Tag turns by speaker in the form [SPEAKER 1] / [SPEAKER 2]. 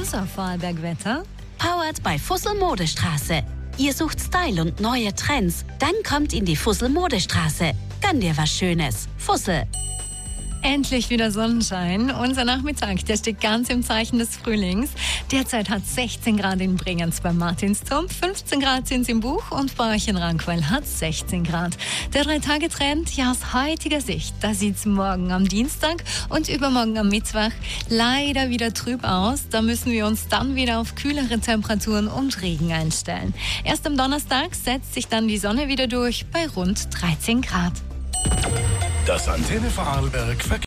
[SPEAKER 1] unser Vorarlberg-Wetter?
[SPEAKER 2] Powered bei Fussel Modestraße. Ihr sucht Style und neue Trends? Dann kommt in die Fussel Modestraße. Gönn dir was Schönes. Fussel.
[SPEAKER 1] Endlich wieder Sonnenschein. Unser Nachmittag, der steht ganz im Zeichen des Frühlings. Derzeit hat 16 Grad in Bregenz beim Martinsturm, 15 Grad sind es im Buch und bei euch in Rankwell hat 16 Grad. Der 3-Tage-Trend, ja aus heutiger Sicht, da sieht es morgen am Dienstag und übermorgen am Mittwoch leider wieder trüb aus. Da müssen wir uns dann wieder auf kühlere Temperaturen und Regen einstellen. Erst am Donnerstag setzt sich dann die Sonne wieder durch bei rund 13 Grad.
[SPEAKER 3] Das Antenne Vorarlberg